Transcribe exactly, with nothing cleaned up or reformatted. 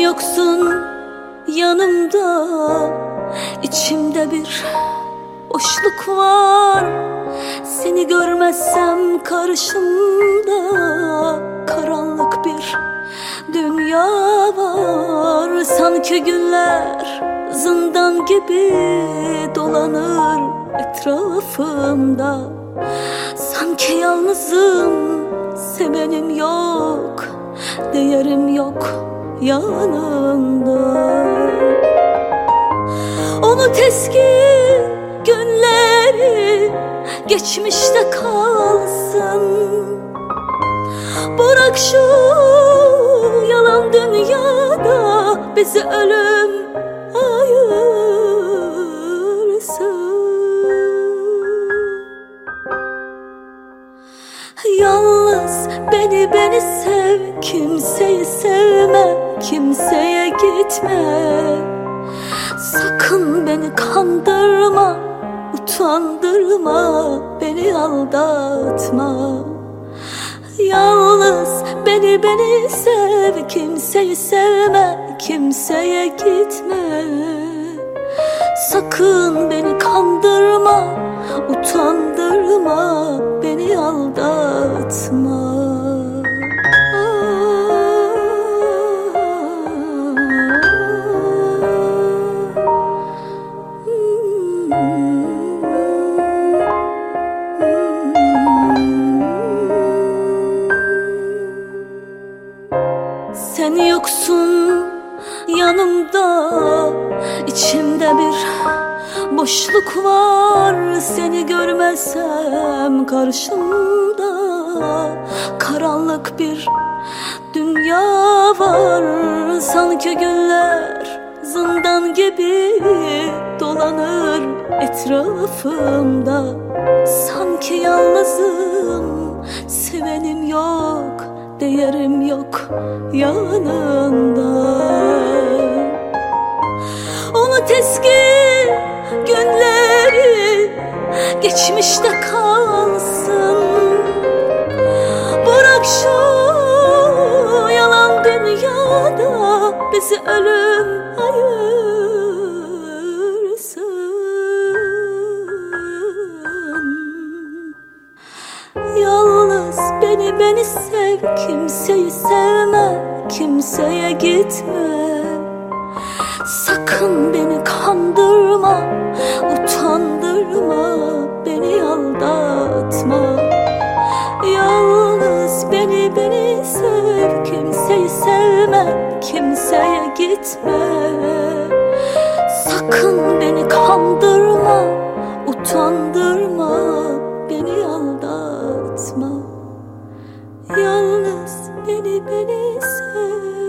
yoksun yanımda, içimde bir boşluk var. Seni görmezsem karşımda karanlık bir dünya var. Sanki günler zindan gibi dolanır etrafımda. Sanki yalnızım, sevenim yok, değerim yok yanımda. Unut eski günleri, geçmişte kalsın. Bırak şu yalan dünyada bizi ölüm ayırsın. Yalnız beni beni sev, kimseyi sevme, kimseye gitme. Sakın beni kandırma, utandırma, beni aldatma. Yalnız beni beni sev, kimseyi sevme, kimseye gitme. Sakın beni kandırma, utandırma, beni aldatma. Sen yoksun yanımda, içimde bir boşluk var. Seni görmezsem karşımda karanlık bir dünya var. Sanki günler zindan gibi dolanır etrafımda. Sanki yalnızım, sevenim yok, değerim yok yanında. Unut eski günleri, geçmişte kalsın. Bırak şu yalan dünyada bizi ölüm ayırsın. Yalnız beni beni sev, kimseyi sevme, kimseye gitme. Sakın beni kandırma, utandırma, beni aldatma. Yalnız beni beni sev, kimseyi sevme, kimseye gitme. Sakın beni kandırma, utandırma, beni aldatma. Yalnız beni beni sev.